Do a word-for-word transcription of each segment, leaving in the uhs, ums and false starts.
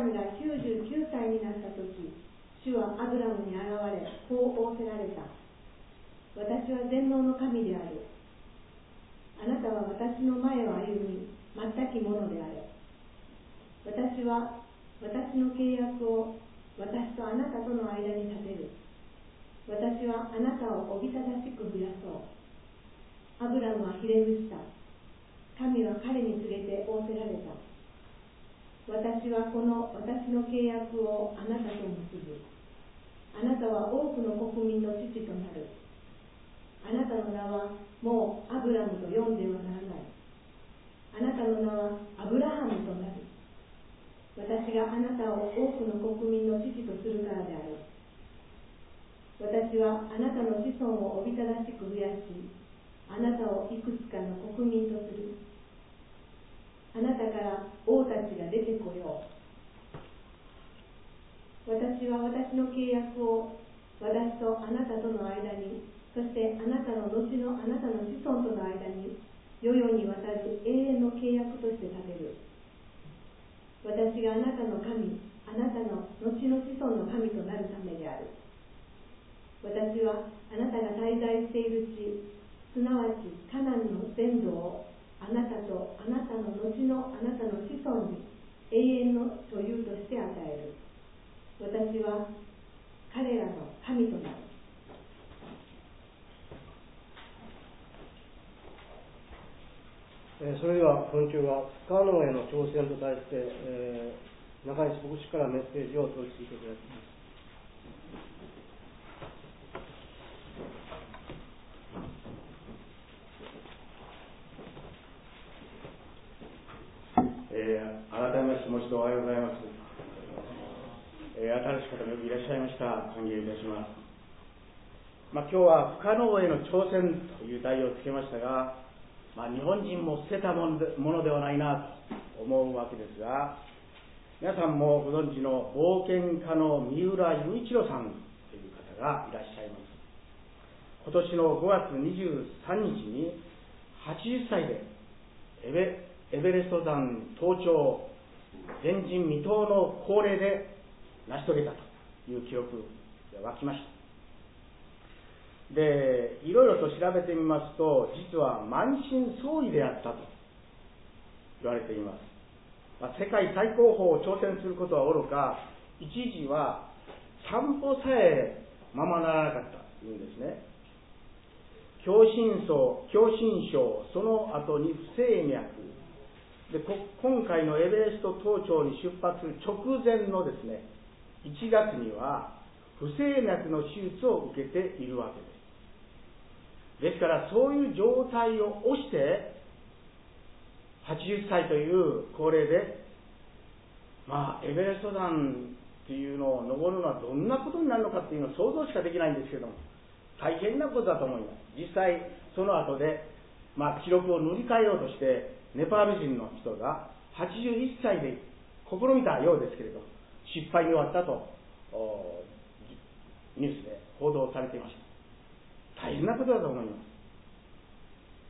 ムがきゅうじゅうきゅうさいになったとき、主はアブラムに現れ、こう仰せられた。私は全能の神である。あなたは私の前を歩み、全きものであれ。私は私の契約を私とあなたとの間に立てる。私はあなたをおびただしく増やそう。アブラムはひれ伏した。神は彼に告げて仰せられた。私はこの私の契約をあなたと結ぶ。あなたは多くの国民の父となる。あなたの名はもうアブラムと呼んではならない。あなたの名はアブラハムとなる。私があなたを多くの国民の父とするからである。私はあなたの子孫をおびただしく増やし、あなたをいくつかの国民とする。あなたから王たちが出てこよう。私は私の契約を私とあなたとの間に、そしてあなたの後のあなたの子孫との間に、世々にわたる永遠の契約として立てる。私があなたの神、あなたの後の子孫の神となるためである。私はあなたが滞在している地、すなわちカナンの全土をあなたとあなたの後のあなたの子孫に永遠の所有として与える。私は彼らの神となる。 それでは今週は不可能への挑戦と題して、えー、中西牧師からメッセージをお届けいただきます。 えー、改めましてもう一度おはようございます。えー、新しい方もよくいらっしゃいました。歓迎いたします。まあ、今日は不可能への挑戦という題をつけましたが、まあ、日本人も捨てたもの で, ものではないなと思うわけですが、皆さんもご存知の冒険家の三浦雄一郎さんという方がいらっしゃいます。今年のごがつにじゅうさんにちにはちじゅっさいでエベエベレスト山登頂前人未到の高齢で成し遂げたという記録が湧きました。で、いろいろと調べてみますと、実は満身創痍であったと言われています。まあ、世界最高峰を挑戦することはおろか、一時は散歩さえままならなかったというんですね。狭心症、狭心症、その後に不整脈で、今回のエベレスト登頂に出発する直前のですね、いちがつには不整脈の手術を受けているわけです。ですからそういう状態を押してはちじゅっさいという高齢で、まあエベレスト山っていうのを登るのはどんなことになるのかっていうのを想像しかできないんですけども、大変なことだと思います。実際その後で、まあ、記録を塗り替えようとしてネパール人の人がはちじゅういっさいで試みたようですけれど、失敗に終わったとニュースで報道されていました。大変なことだと思います。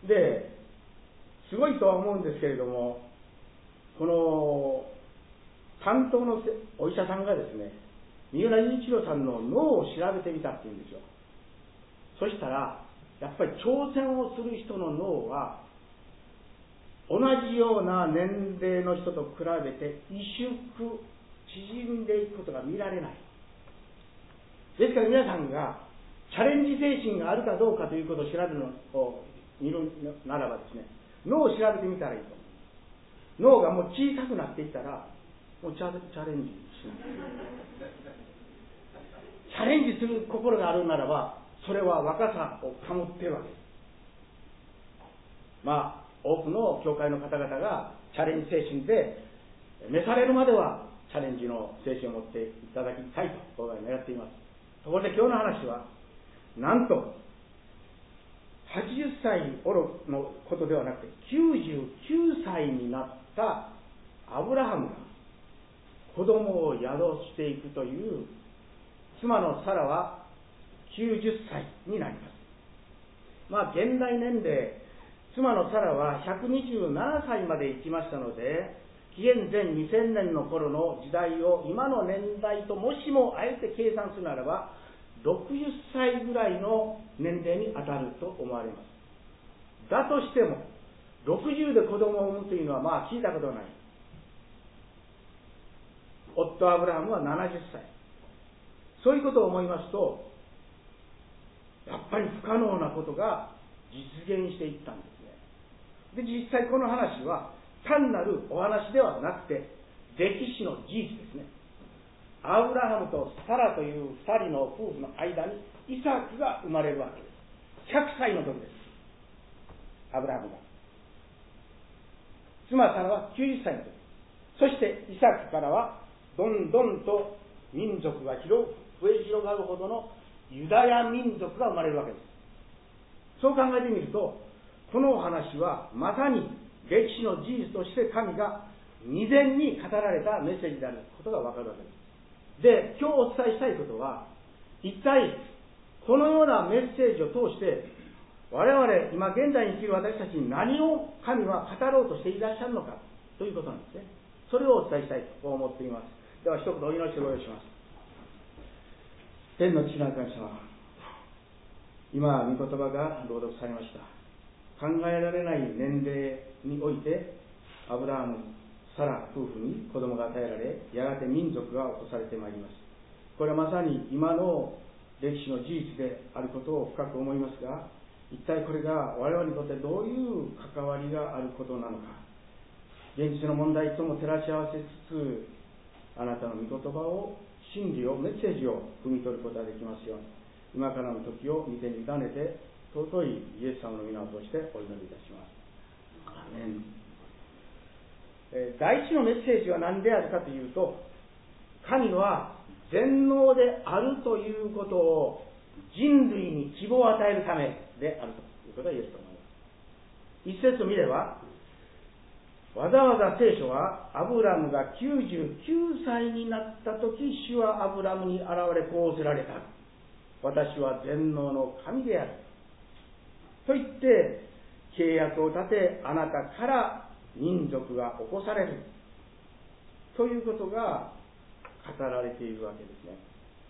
で、すごいとは思うんですけれども、この担当のお医者さんがですね、三浦雄一郎さんの脳を調べてみたっていうんですよ。そしたらやっぱり挑戦をする人の脳は同じような年齢の人と比べて萎縮、縮んでいくことが見られない。ですから皆さんがチャレンジ精神があるかどうかということを調べるのを見るならばですね、脳を調べてみたらいいと思う。脳がもう小さくなっていったらもうチャ, チャレンジしない。チャレンジする心があるならば、それは若さを保っているわけです。まあ多くの教会の方々がチャレンジ精神で召されるまではチャレンジの精神を持っていただきたいと願っています。ところで今日の話は、なんとはちじゅっさいのことではなくてきゅうじゅうきゅうさいになったアブラハムが子供を宿していくという、妻のサラはきゅうじゅっさいになります。まあ現代年齢、妻のサラはひゃくにじゅうななさいまで生きましたので、 紀元前にせんねんの頃の時代を今の年代ともしもあえて計算するならば、ろくじゅっさいぐらいの年齢に当たると思われます。だとしてもろくじゅうで子供を産むというのはまあ聞いたことがない。夫アブラハムはななじゅっさい。そういうことを思いますと、やっぱり不可能なことが実現していったんですね。で、実際この話は単なるお話ではなくて歴史の事実ですね。アブラハムとサラという二人の夫婦の間にイサクが生まれるわけです。ひゃくさいの時です。アブラハムが。妻サラはきゅうじゅっさいの時。そしてイサクからはどんどんと民族が広増え広がるほどのユダヤ民族が生まれるわけです。そう考えてみると、このお話はまさに歴史の事実として神が未然に語られたメッセージであることがわかるわけです。で、今日お伝えしたいことは、一体このようなメッセージを通して我々今現在に生きる私たちに何を神は語ろうとしていらっしゃるのかということなんですね。それをお伝えしたいと思っています。では一言お祈りしてご用意します。天の父なる神様、今御言葉が朗読されました。考えられない年齢においてアブラハム、サラ夫婦に子供が与えられ、やがて民族が起こされてまいります。これはまさに今の歴史の事実であることを深く思いますが、一体これが我々にとってどういう関わりがあることなのか、現実の問題とも照らし合わせつつ、あなたの御言葉を、真理を、メッセージを汲み取ることができますように、今からの時を見てに委ねて、尊いイエス様の皆を通してお祈りいたします。アーメン。えー、第一のメッセージは何であるかというと、神は全能であるということを人類に希望を与えるためであるということが言えると思います。一節を見れば、わざわざ聖書はアブラムがきゅうじゅうきゅうさいになった時、主はアブラムに現れこう仰せられた。私は全能の神である。と言って契約を立て、あなたから民族が起こされるということが語られているわけですね。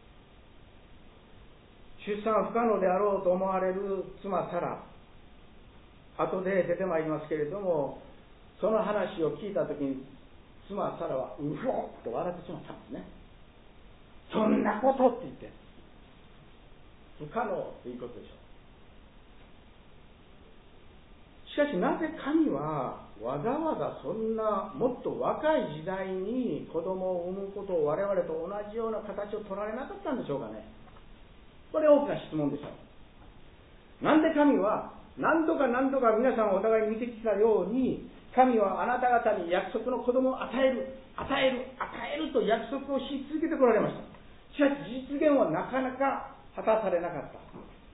出産は不可能であろうと思われる妻サラ、後で出てまいりますけれども、その話を聞いたときに妻サラはうほっと笑ってしまったんですね。そんなことって言って、不可能ということでしょう。しかしなぜ神はわざわざそんなもっと若い時代に子供を産むことを我々と同じような形を取られなかったんでしょうかね。これ大きな質問でしょう。なんで神は何度か何度か皆さんをお互いに見てきたように、神はあなた方に約束の子供を与える与える与えると約束をし続けてこられました。しかし実現はなかなか果たされなかった。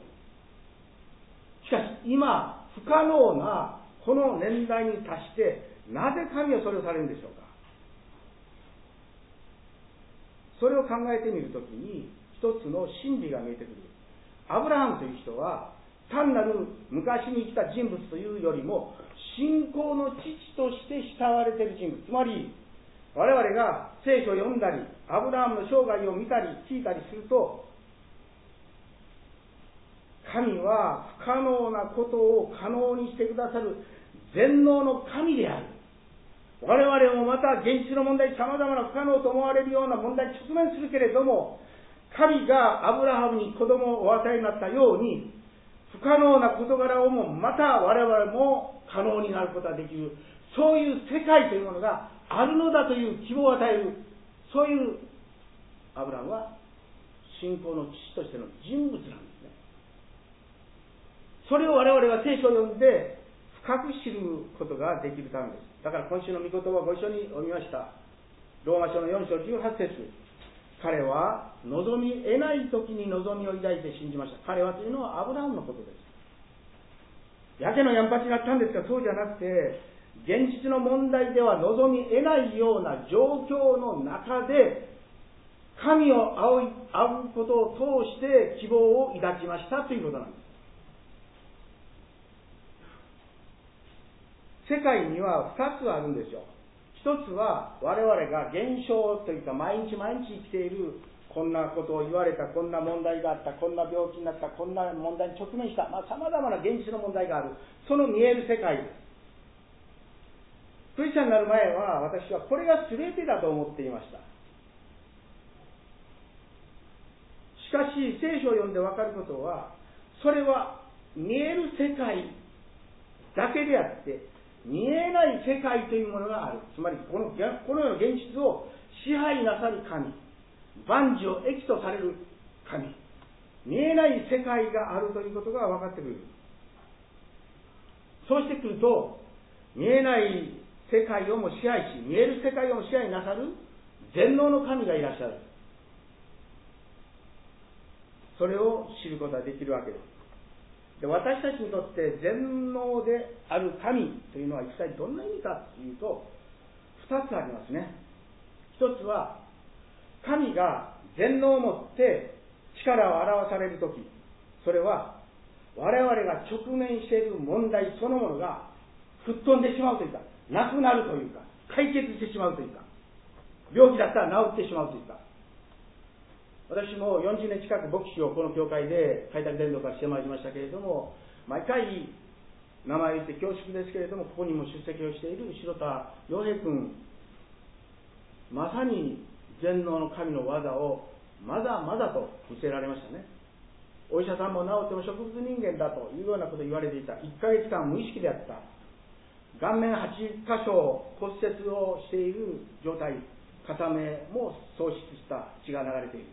しかし今不可能なこの年代に達して、なぜ神はそれをされるんでしょうか。それを考えてみるときに一つの真理が見えてくる。アブラハムという人は単なる昔に生きた人物というよりも信仰の父として慕われている人物。つまり我々が聖書を読んだりアブラハムの生涯を見たり聞いたりすると、神は不可能なことを可能にしてくださる全能の神である。我々もまた現実の問題、さまざまな不可能と思われるような問題に直面するけれども、神がアブラハムに子供をお与えになったように、不可能な事柄をもまた我々も可能になることができる、そういう世界というものがあるのだという希望を与える、そういうアブラハムは信仰の父としての人物なんですね。それを我々は聖書を読んで深く知ることができるためです。だから今週の御言葉をご一緒に読みました。ローマ書のよん章じゅうはち節。彼は望み得ない時に望みを抱いて信じました。彼はというのはアブラハムのことです。やけのやんぱちになったんですが、そうじゃなくて、現実の問題では望み得ないような状況の中で神を仰い仰ぐことを通して希望を抱きましたということなんです。世界にはふたつあるんですよ。 一つは我々が現象というか毎日毎日生きている、こんなことを言われた、こんな問題があった、こんな病気になった、こんな問題に直面した、まあ、様々な現実の問題がある、その見える世界です。クリスチャンになる前は私はこれが全てだと思っていました。しかし聖書を読んで分かることは、それは見える世界だけであって見えない世界というものがある。つまりこの、この世の現実を支配なさる神、万事を益とされる神、見えない世界があるということが分かってくる。そうしてくると、見えない世界をも支配し、見える世界をも支配なさる全能の神がいらっしゃる。それを知ることができるわけです。で、私たちにとって全能である神というのは一体どんな意味かというと、二つありますね。一つは、神が全能をもって力を表されるとき、それは我々が直面している問題そのものが吹っ飛んでしまうというか、なくなるというか、解決してしまうというか、病気だったら治ってしまうというか。私もよんじゅうねん近く牧師をこの教会で開拓伝道からしてまいりましたけれども、毎回名前を言って恐縮ですけれども、ここにも出席をしている白田洋平君、まさに全能の神の技をまだまだと見せられましたね。お医者さんも治っても植物人間だというようなことを言われていた。いっかげつかん無意識であった。顔面はちかしょ骨折をしている状態、片目も喪失した血が流れている。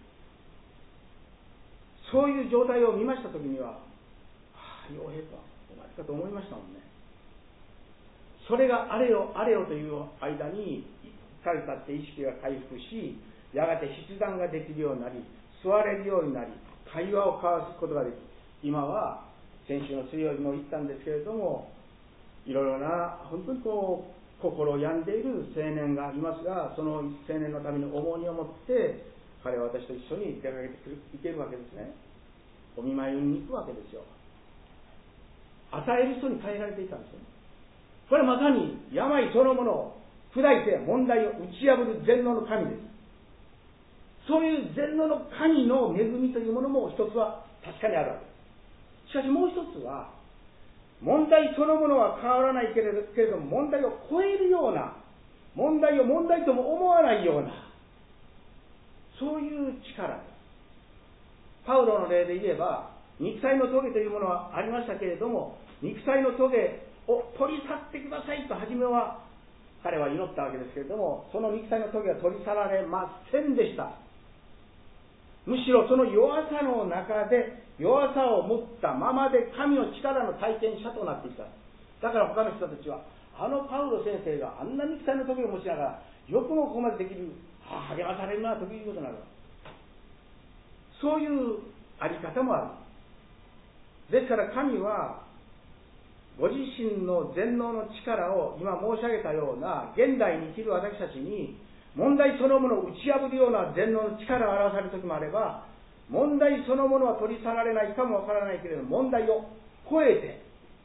そういう状態を見ましたときには、はあ、洋平か、お前かと思いましたもんね。それがあれよあれよという間に、いっかげつ経って意識が回復し、やがて筆談ができるようになり、座れるようになり、会話を交わすことができ、今は先週の水曜日も言ったんですけれども、いろいろな本当にこう心を病んでいる青年がいますが、その青年のために重荷を持って彼は私と一緒に出かけてくるいけるわけですね。お見舞いに行くわけですよ。与える人に変えられていたんですよ。これはまさに病そのものを砕いて問題を打ち破る全能の神です。そういう全能の神の恵みというものも一つは確かにあるわけです。しかしもう一つは、問題そのものは変わらないけれど、けれども問題を超えるような、問題を問題とも思わないような、そういう力です。パウロの例で言えば、肉体の棘というものはありましたけれども、肉体の棘を取り去ってくださいと初めは彼は祈ったわけですけれども、その肉体の棘は取り去られませんでした。むしろその弱さの中で弱さを持ったままで神の力の体験者となっていた。だから他の人たちは、あのパウロ先生があんな肉体の棘を持ちながらよくもここまでできる、励まされるなということになる。そういうあり方もある。ですから神はご自身の全能の力を今申し上げたような現代に生きる私たちに問題そのものを打ち破るような全能の力を表される時もあれば、問題そのものは取り去られないかもわからないけれども、問題を超えて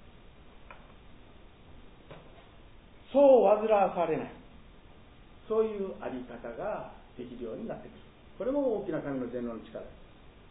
そう煩わされない、そういうあり方ができるようになってくる。これも大きな神の全能の力です。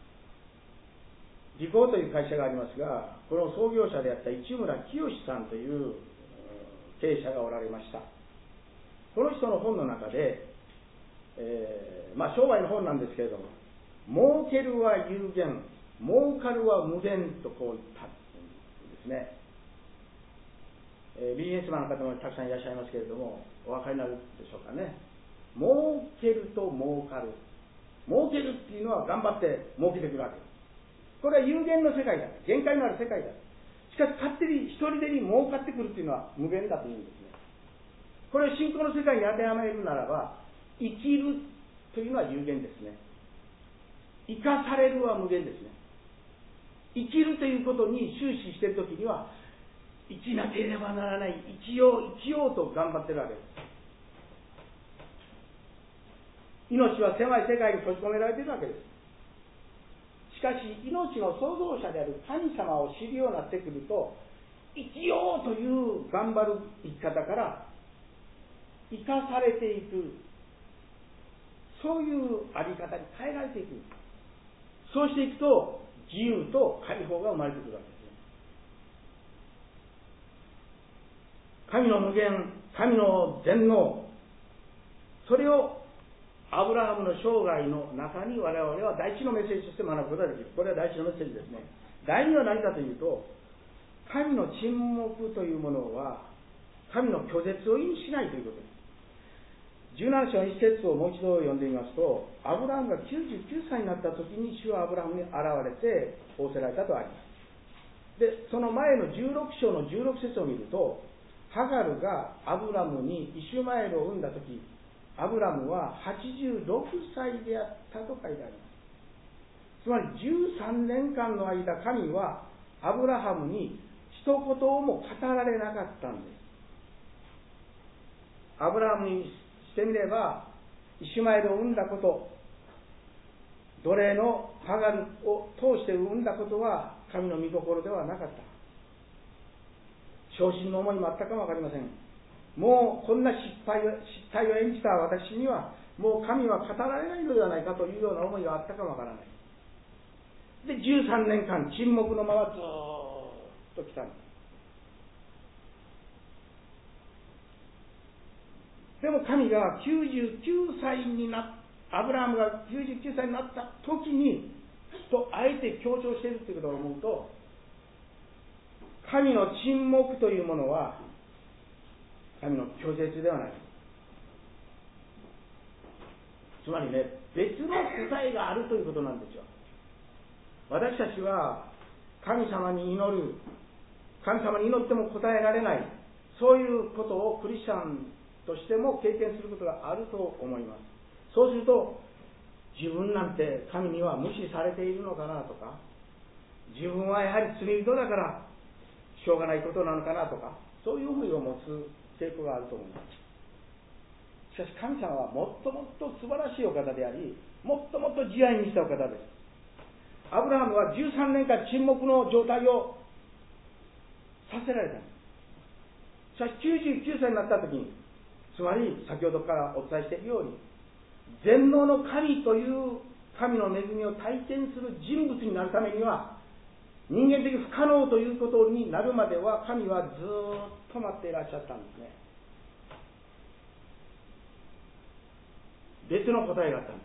リコーという会社がありますが、この創業者であった市村清さんという経営者がおられました。この人の本の中で、えー、まあ商売の本なんですけれども、儲けるは有限、儲かるは無限とこう言ったんですね。えー、ビジネスマンの方もたくさんいらっしゃいますけれども、お分かりになるでしょうかね。儲けると儲かる。儲けるっていうのは頑張って儲けてくるわけです。これは有限の世界だ。限界のある世界だ。しかし勝手に一人でに儲かってくるっていうのは無限だというんですね。これを信仰の世界に当てはめるならば、生きるというのは有限ですね。生かされるは無限ですね。生きるということに終始しているときには、生きなければならない、生きよう、生きようと頑張ってるわけです。命は狭い世界に閉じ込められているわけです。しかし命の創造者である神様を知るようになってくると、生きようという頑張る生き方から生かされていく、そういうあり方に変えられていく。そうしていくと自由と解放が生まれてくるわけですね。神の無限、神の全能、それをアブラハムの生涯の中に我々は第一のメッセージとして学ぶことができる。これは第一のメッセージですね。第二は何かというと、神の沈黙というものは神の拒絶を意味しないということです。じゅうなな章の一節をもう一度読んでみますと、アブラハムがきゅうじゅうきゅうさいになった時に主はアブラハムに現れて仰せられたとあります。で、その前のじゅうろく章のじゅうろく節を見ると、ハガルがアブラムにイシュマエルを産んだ時、アブラムははちじゅうろくさいであったと書いてあります。つまりじゅうさんねんかんの間、神はアブラハムに一言も語られなかったんです。アブラハムにしてみれば、イシュマエルを産んだこと、奴隷のハガルを通して産んだことは神の御心ではなかった。昇進の思いもあったかもわかりません。もうこんな失敗を、失態を演じた私にはもう神は語られないのではないかというような思いがあったかもわからない。で、じゅうさんねんかん沈黙のままずーっと来たんです。でも神がきゅうじゅうきゅうさいになっアブラハムがきゅうじゅうきゅうさいになった時にとあえて強調しているということを思うと、神の沈黙というものは神の拒絶ではない。つまりね、別の答えがあるということなんですよ。私たちは神様に祈る、神様に祈っても答えられない、そういうことをクリスチャンとしても経験することがあると思います。そうすると、自分なんて神には無視されているのかなとか、自分はやはり罪人だからしょうがないことなのかなとか、そういう思いを持つ傾向があると思います。しかし神様はもっともっと素晴らしいお方であり、もっともっと慈愛にしたお方です。アブラハムはじゅうさんねんかん沈黙の状態をさせられた。しかしきゅうじゅうきゅうさいになった時に、つまり先ほどからお伝えしているように、全能の神という神の恵みを体験する人物になるためには、人間的不可能ということになるまでは神はずっと待っていらっしゃったんですね。別の答えがあったんです。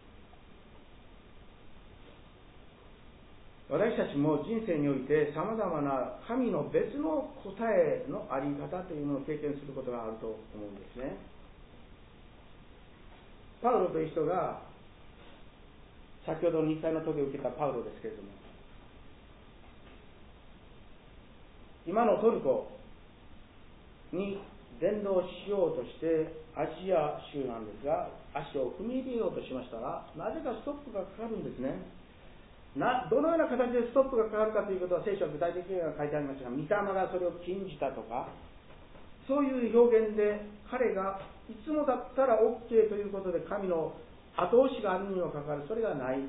私たちも人生においてさまざまな神の別の答えのあり方というものを経験することがあると思うんですね。パウロという人が、先ほど肉体の棘を受けたパウロですけれども、今のトルコに伝道しようとしてアジア州なんですが、足を踏み入れようとしましたら、なぜかストップがかかるんですね。などのような形でストップがかかるかということは聖書は具体的には書いてありますが、御霊がそれを禁じたとか、そういう表現で彼がいつもだったら OK ということで神の後押しがあるにもかかわらずそれがない。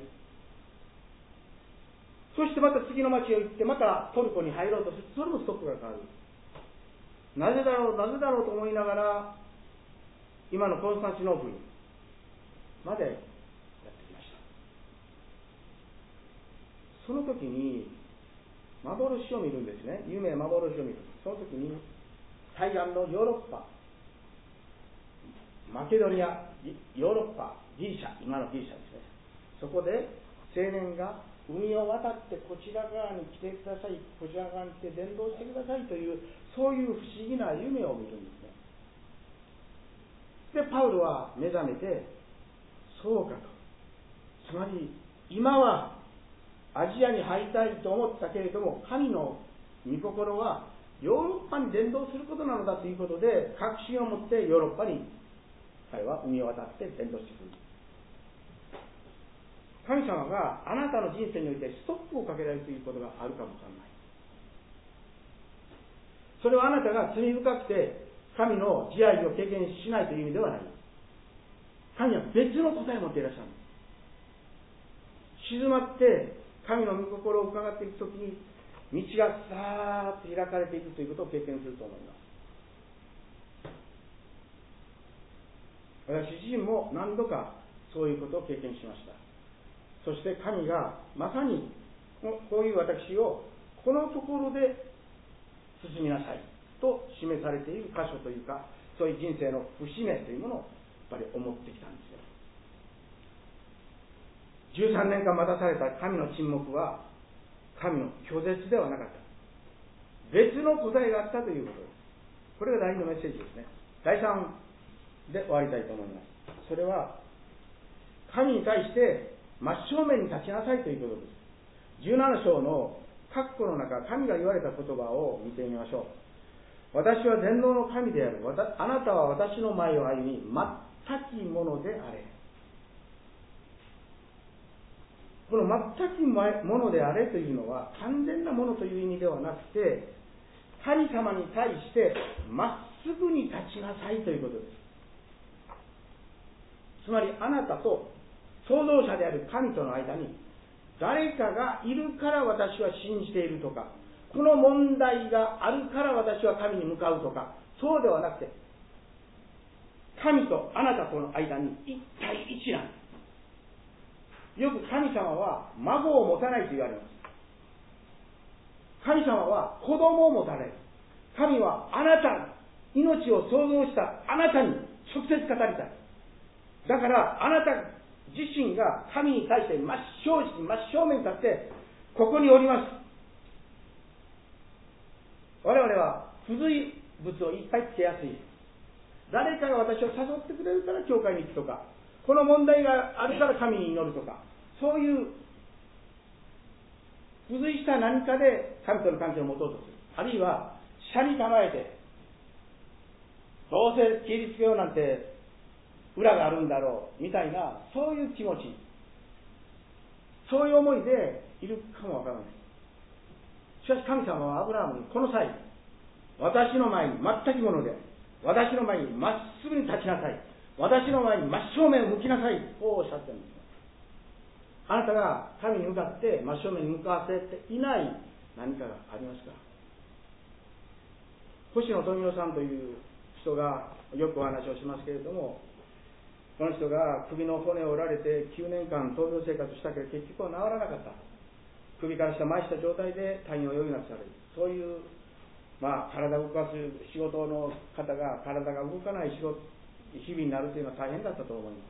そしてまた次の町へ行ってまたトルコに入ろうとすると、それもストップがかかる。なぜだろうなぜだろうと思いながら今のコンスタンチノープルまでやってきました。その時に幻を見るんですね。夢幻を見る。その時に対岸のヨーロッパ、マケドニア、ヨーロッパ、ギリシャ、今のギリシャですね。そこで青年が海を渡ってこちら側に来てください、こちら側に来て伝道してくださいという、そういう不思議な夢を見るんですね。で、パウロは目覚めて、そうかと。つまり、今はアジアに入りたいと思ったけれども、神の御心はヨーロッパに伝道することなのだということで、確信を持ってヨーロッパに彼は海を渡って伝道してくる。神様があなたの人生においてストップをかけられるということがあるかもしれない。それはあなたが罪深くて神の慈愛を経験しないという意味ではない。神は別の答えを持っていらっしゃる。静まって神の御心を伺っていくときに、道がさーっと開かれていくということを経験すると思います。 私自身も何度かそういうことを経験しました。そして神がまさにこういう私をこのところで進みなさいと示されている箇所というか、そういう人生の節目というものをやっぱり思ってきたんですよ。じゅうさんねんかん待たされた神の沈黙は神の拒絶ではなかった。別の答えがあったということです。これが第二のメッセージですね。だいさんで終わりたいと思います。それは神に対して真正面に立ちなさいということです。じゅうなな章の括弧の中、神が言われた言葉を見てみましょう。私は全能の神である。あなたは私の前を歩み、全きものであれ。この全きものであれというのは、完全なものという意味ではなくて、神様に対してまっすぐに立ちなさいということです。つまりあなたと創造者である神との間に誰かがいるから私は信じているとか、この問題があるから私は神に向かうとか、そうではなくて、神とあなたとの間に一対一なんです。よく神様は孫を持たないと言われます。神様は子供を持たれる。神はあなた、命を創造したあなたに直接語りたい。だからあなた自身が神に対して真正直、真正面に立って、ここにおります。我々は付随物をいっぱいつけやすい。誰かが私を誘ってくれるから教会に行くとか、この問題があるから神に祈るとか、そういう付随した何かで神との関係を持とうとする。あるいは斜に構えて、どうせキリスト教なんて裏があるんだろうみたいな、そういう気持ち、そういう思いでいるかもわからない。しかし神様はアブラハムにこの際、私の前に全くもので、私の前にまっすぐに立ちなさい、私の前に真正面を向きなさい、こうおっしゃってるんです。あなたが神に向かって真正面に向かわせていない何かがありますか。星野富夫さんという人がよくお話をしますけれども、この人が首の骨を折られてきゅうねんかん闘病生活したけど結局は治らなかった。首から下麻痺した状態で退院を余儀なくされる。そういう、まあ、体を動かす仕事の方が体が動かない仕事日々になるというのは大変だったと思います。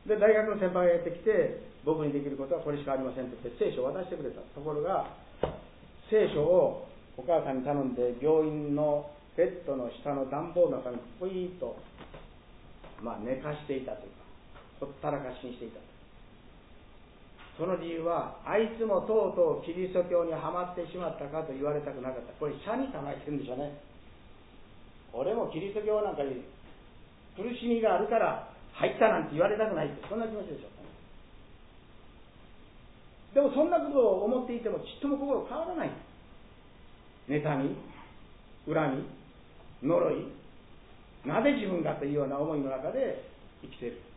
で、大学の先輩がやってきて、僕にできることはこれしかありませんと言って聖書を渡してくれた。ところが聖書をお母さんに頼んで病院のベッドの下の段ボールの中にポイーッと、まあ、寝かしていたというか、ほったらかしにしていた。その理由は、あいつもとうとうキリスト教にはまってしまったかと言われたくなかった。これ斜に構えてるんでしょうね。俺もキリスト教なんかに苦しみがあるから入ったなんて言われたくないって、そんな気持ちでしょう。でもそんなことを思っていてもちっとも心変わらない。妬み、恨み、呪い、なぜ自分がというような思いの中で生きている。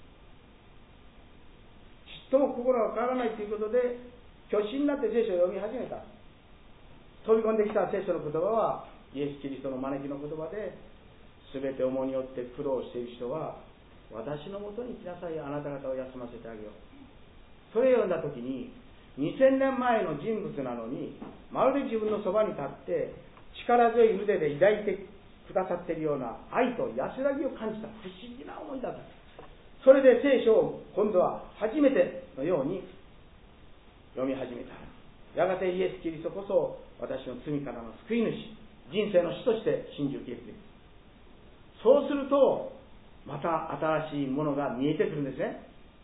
ちっとも心が変わらないということで虚心になって聖書を読み始めた。飛び込んできた聖書の言葉はイエス・キリストの招きの言葉で、すべて重荷によって苦労している人は私のもとに来なさい、あなた方を休ませてあげよう。それを読んだ時ににせんねんまえの人物なのに、まるで自分のそばに立って力強い腕で抱いてくださっているような愛と安らぎを感じた。不思議な思いだった。それで聖書を今度は初めてのように読み始めた。やがてイエス・キリストこそ私の罪からの救い主、人生の主として信じ受けるべき。そうするとまた新しいものが見えてくるんですね。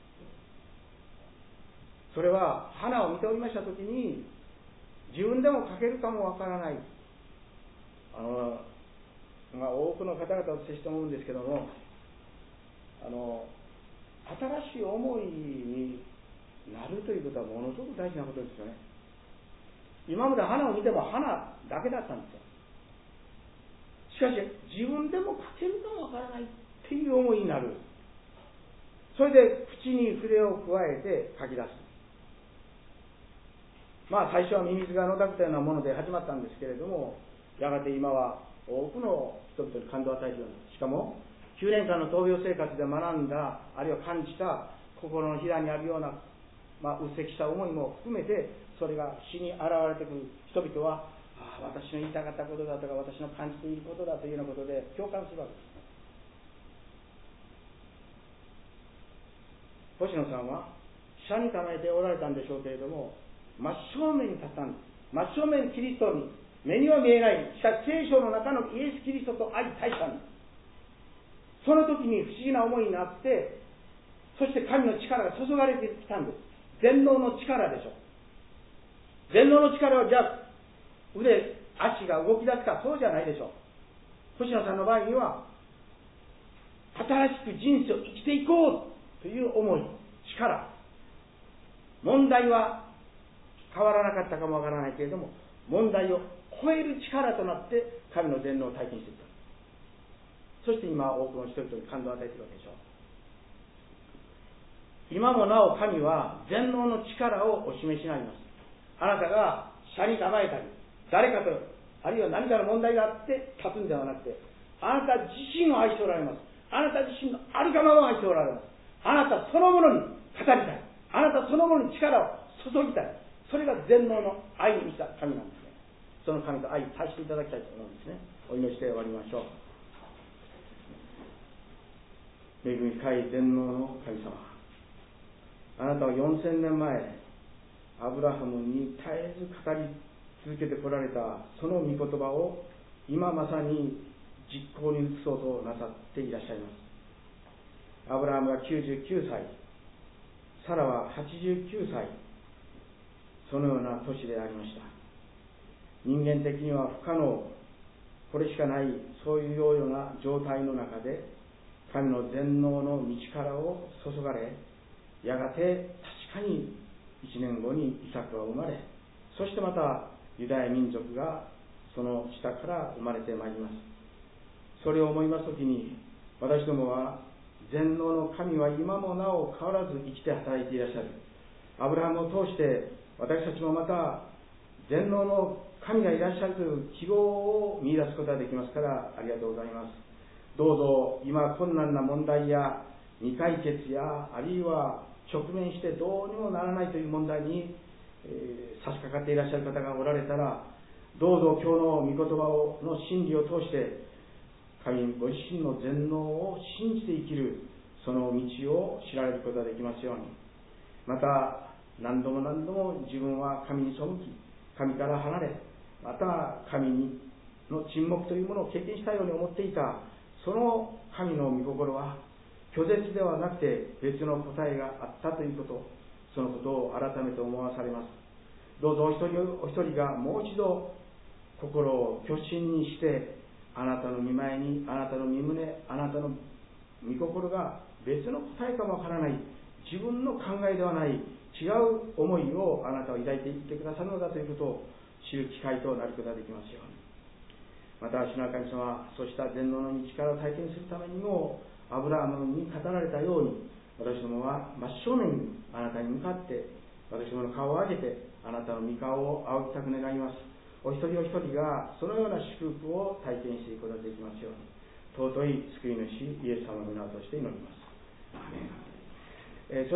それは花を見ておりましたときに、自分でも描けるかもわからない、あの、まあ、多くの方々と接して思うんですけども、あの新しい思いになるということはものすごく大事なことですよね。今まで花を見ても花だけだったんですよ。しかし自分でも描けるかもわからないっていう思いになる。それで口に筆を加えて書き出す。まあ最初はミミズがのたくたようなもので始まったんですけれども、やがて今は多くの人々に感動を与えるような、しかもきゅうねんかんの闘病生活で学んだ、あるいは感じた心のひらにあるような、まあ、うっせきした思いも含めて、それが死に現れてくる人々は、ああ、私の言いたかったことだとか、私の感じていることだというようなことで共感するわけです。星野さんは斜に構えておられたんでしょうけれども、真正面に立ったんです。真正面にキリストに、目には見えない、しかし聖書の中のイエス・キリストと相対したんです。その時に不思議な思いになって、そして神の力が注がれてきたんです。全能の力でしょ。全能の力はじゃあ腕、足が動き出すか、そうじゃないでしょう。星野さんの場合には、新しく人生を生きていこうという思い、力。問題は変わらなかったかもわからないけれども、問題を超える力となって神の全能を体験していった。そして今多くの人々に感動を与えているわけでしょう。今もなお神は全能の力をお示しになります。あなたが斜に構えたり、誰かと、あるいは何かの問題があって立つんではなくて、あなた自身を愛しておられます。あなた自身のあるがままを愛しておられます。あなたそのものに語りたい。あなたそのものに力を注ぎたい。それが全能の愛に満ちた神なんですね。その神と愛を対していただきたいと思うんですね。お祈りして終わりましょう。恵み深い全能の神様、あなたはよんせんねんまえ、アブラハムに絶えず語り続けてこられたその御言葉を今まさに実行に移そうとなさっていらっしゃいます。アブラハムはきゅうじゅうきゅうさい、サラははちじゅうきゅうさい、そのような年でありました。人間的には不可能、これしかない、そういうような状態の中で神の全能の道からを注がれ、やがて確かにいちねんごにイサクは生まれ、そしてまたユダヤ民族がその下から生まれてまいります。それを思いますときに、私どもは全能の神は今もなお変わらず生きて働いていらっしゃる。アブラハムを通して私たちもまた全能の神がいらっしゃるという希望を見出すことができますから、ありがとうございます。どうぞ今困難な問題や未解決や、あるいは直面してどうにもならないという問題に、えー、差し掛かっていらっしゃる方がおられたら、どうぞ今日の御言葉をの真理を通して神ご自身の全能を信じて生きるその道を知られることができますように。また何度も何度も自分は神に背き、神から離れ、また神の沈黙というものを経験したように思っていたその神の御心は拒絶ではなくて別の答えがあったということ、そのことを改めて思わされます。どうぞお一人お一人がもう一度心を虚心にして、あなたの御前に、あなたの御胸、あなたの御心が別の答えかもわからない、自分の考えではない違う思いをあなたは抱いていってくださるのだということを知る機会となることができますように。また主の神様、そうした全能の力を体験するためにも、アブラハムに語られたように、私どもは真正面にあなたに向かって私どもの顔を上げてあなたの御顔を仰ぎたく願います。お一人お一人がそのような祝福を体験していくことができますように、尊い救い主イエス様の皆として祈ります。アーメン。えー